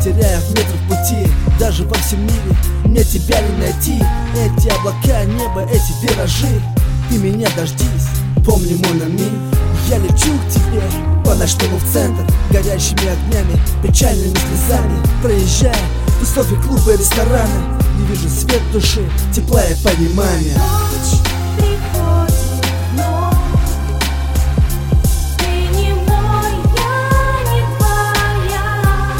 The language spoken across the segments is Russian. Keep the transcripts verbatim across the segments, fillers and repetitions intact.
теряя в метрах пути. Даже во всем мире мне тебя не найти. Эти облака, небо, эти виражи. Ты меня дождись, помни мой намиг. Я лечу к тебе по ночному в центр, горящими огнями, печальными слезами. Проезжая тусовки, клубы, рестораны, не вижу свет души, тепла и понимания. Ночь приходит, но ты не мой, я не твоя.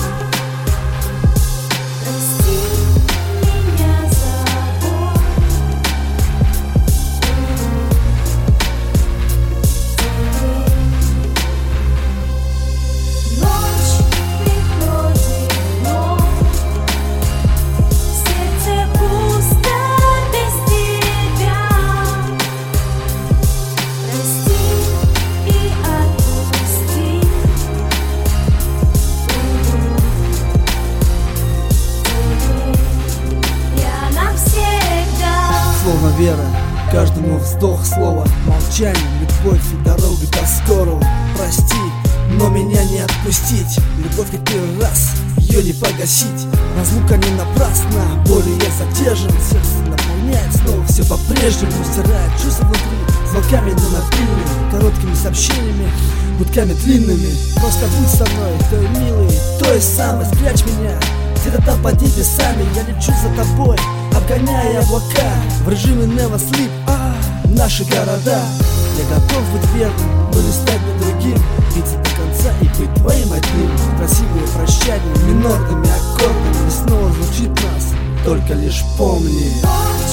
Прости меня за боль. Ночь приходит, но сердце пусто без тебя. Прости и отпусти. Я навсегда. Словно вера, каждому вздох слова, молчание, любовь и дорога до скорого. Прости, но меня не отпустить. Любовь как первый раз, ее не погасить. Разлука не напрасна, болью я задержан. Сердце наполняет снова все по-прежнему. Стирает чувства внутри, звонками на мобильный, короткими сообщениями, гудками длинными. Просто будь со мной, той милой, той самой. Спрячь меня где-то там под небесами. Я лечу за тобой, обгоняя облака в режиме Never Sleep. А, наши города. Я готов быть верным, но не стать мне другим. Биться до конца и быть твоим одним. Красивые прощания минорными аккордами. И снова звучит нас, только лишь помни.